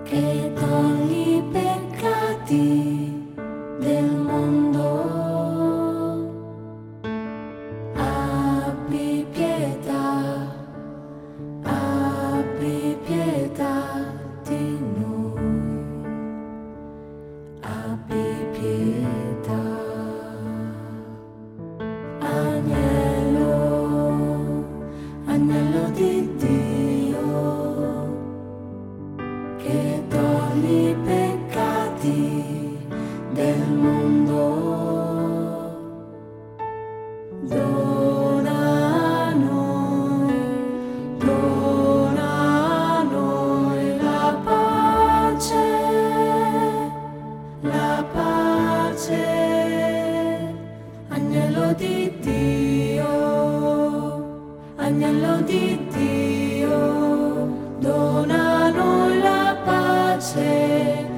che togli i peccati del mondo. Abbi pietà di noi, abbi pietà. Agnello, agnello di Dio, che togli i peccati del mondo. Dona a noi la pace, agnello di Dio, agnello di Dio, dona a noi la pace.